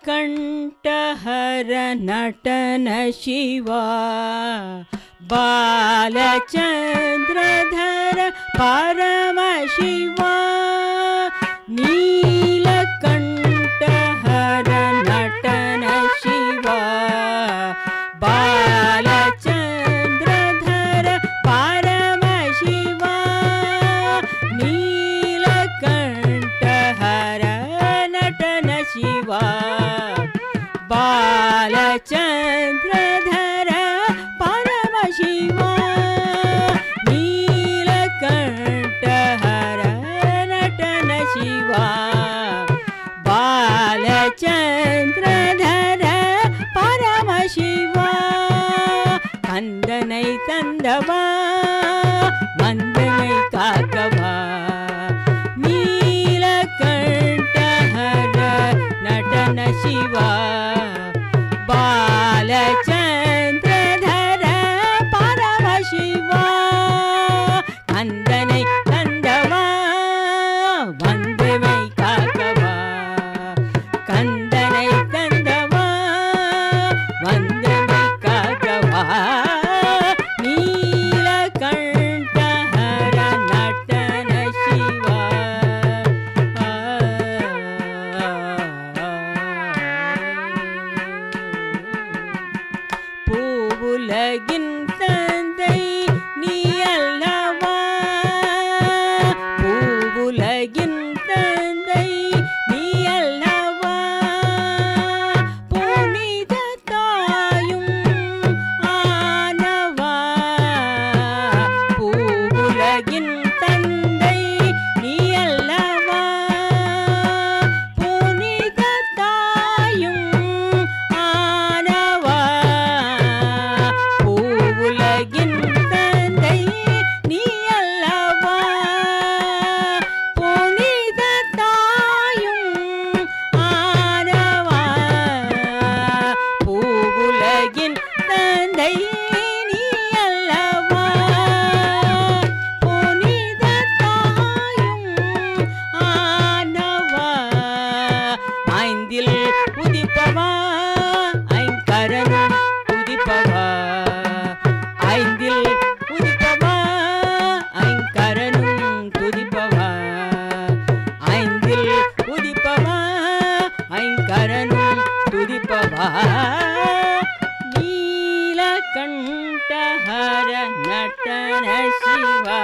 ನೀಲಕಂಠಹರ ನಟನ ಶಿವ ಬಾಲಚಂದ್ರಧರ ಪರಮ ಶಿವ ನೀಲಕಂಠಹರ ನಟನ ಶಿವ ಬಾಲಚಂದ್ರಧರ ಪರಮ ಶಿವ ನೀಲಕಂಠಹರ ನಟನ ಶಿವ ಬಾಲಚಂದ್ರಧರ ಪರಮ ಶಿವ ನೀಲಕಂಠಹರ ನಟನ ಶಿವ ಬಾಲಚಂದ್ರಧರ ಪರಮ ಶಿವ கந்தனை தந்தவா வந்தனை காக்கவா நீலகண்டஹர நடன சிவா பாலச்சந்திரதர பரம சிவா கந்தனை தந்தவா வந்தனை காக்கவா கந்தனை தந்தவா வந்தனை காக்கவா நீலகண்டஹர நடன சிவா பூவுலகின் தந்தை நீ அல்லவா பூவுலகின் தந்தை நீ அல்லவா புனித தாயும் ஆனவா பூவுலகின் தந்தை நீ அல்லவா புனித தாயும் ஆனவா பூவுலகின் தந்தை நீ அல்லவா புனித தாயும் ஆனவா பூவுலகின் தந்தை நீ அல்லவா புனித தாயும் ஆனவா ஐந்தில் உதிப்பவா ஐங்கரனும் உதிப்பவா ஐந்தில் உதிப்பவா ஐங்கரனும் துதிப்பவா ஐந்தில் உதிப்பவா ஐங்கரனும் துதிப்பவா நீலகண்டஹர நடன சிவா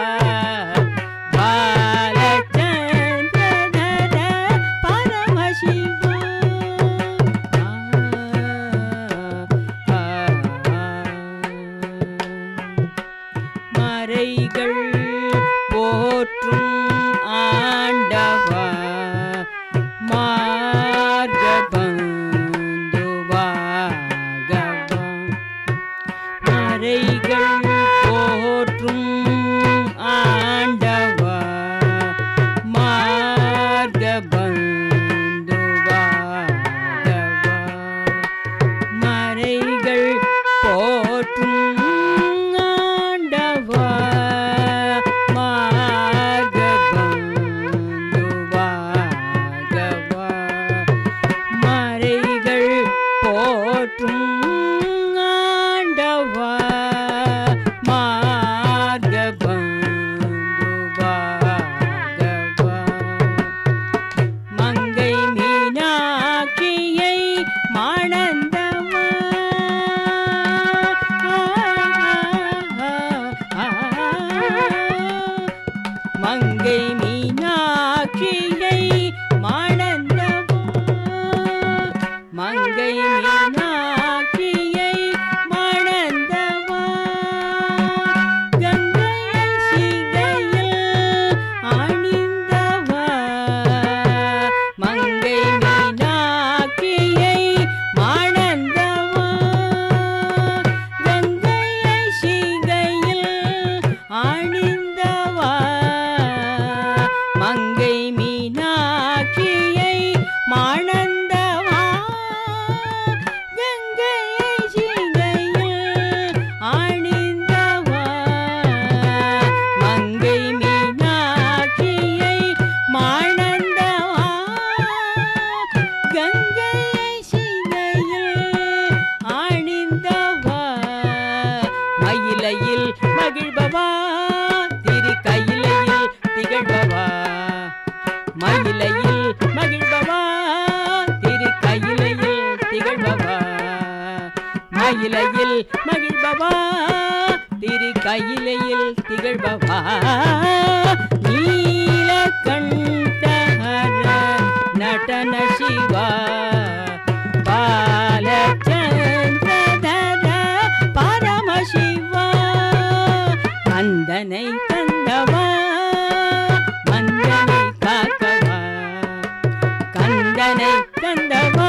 பாலச்சந்திரதர பரம சிவா மறைகள் போற்றும் ஆண்டவா மார்கபந்துவாகவா மறைகள் போற்றும் ஆண்டவா மயிலையில் மகிழ்பவா திரு கையிலையில் திகழ்பவா மயிலையில் மகிழ்பவா திரு கையிலையில் திகழ்பவா மயிலையில் மகிழ்பவா திரு கையிலையில் திகழ்பவா நீலகண்டஹர நடன சிவா பாலச்சந்திரதர பரமசிவா கந்தனை தந்தவா மந்தனை காக்கவா கந்தனை தந்தவா